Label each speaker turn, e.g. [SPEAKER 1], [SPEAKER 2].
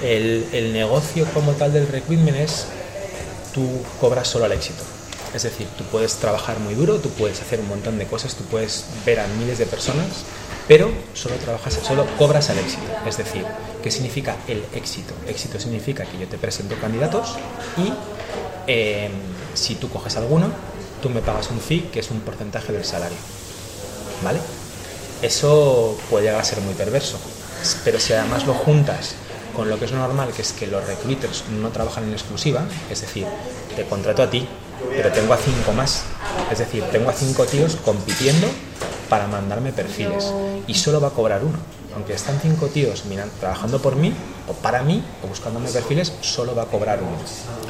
[SPEAKER 1] El negocio como tal del recruitment es, tú cobras solo al éxito. Es decir, tú puedes trabajar muy duro, tú puedes hacer un montón de cosas, tú puedes ver a miles de personas, pero solo cobras al éxito. Es decir, ¿qué significa el éxito? Éxito significa que yo te presento candidatos y si tú coges alguno, tú me pagas un fee, que es un porcentaje del salario. ¿Vale? Eso puede llegar a ser muy perverso, pero si además lo juntas con lo que es normal, que es que los recruiters no trabajan en exclusiva, es decir, te contrato a ti, pero tengo a 5 más, es decir, tengo a 5 tíos compitiendo para mandarme perfiles y solo va a cobrar uno. Aunque están 5 tíos trabajando por mí o para mí o buscándome perfiles, solo va a cobrar uno.